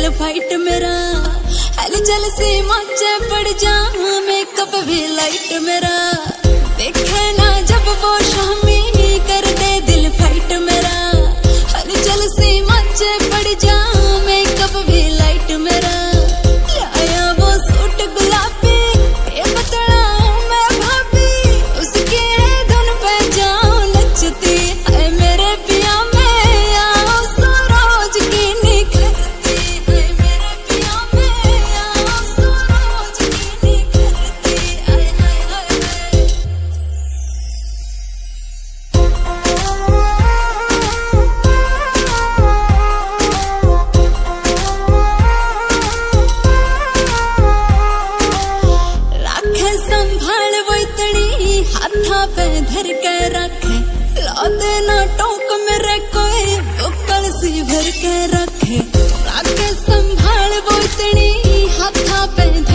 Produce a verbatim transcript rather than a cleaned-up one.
fight मेरा हल चल से मचे पड़ जा मेकअप भी लाइट मेरा देखे ना जब वो शामी कर दे दिल फाइट मेरा हल चल से मचे पड़ जा मेकअप भी लाइट मेरा लाया वो सूट गुलाबी ये बतला मैं भाभी उसके धुन पे जाऊं नचती है मेरे पिया में आओ सरोज की निखरती है मेरे पिया में आओ सरोज की निखरती हाय हाय हाय राखे संभाल वो इतनी हाथा पे धर के रखे ला देना टोक मेरे कोई बुकल सी भर के रखे राखे संभाल वो इतनी हाथा पे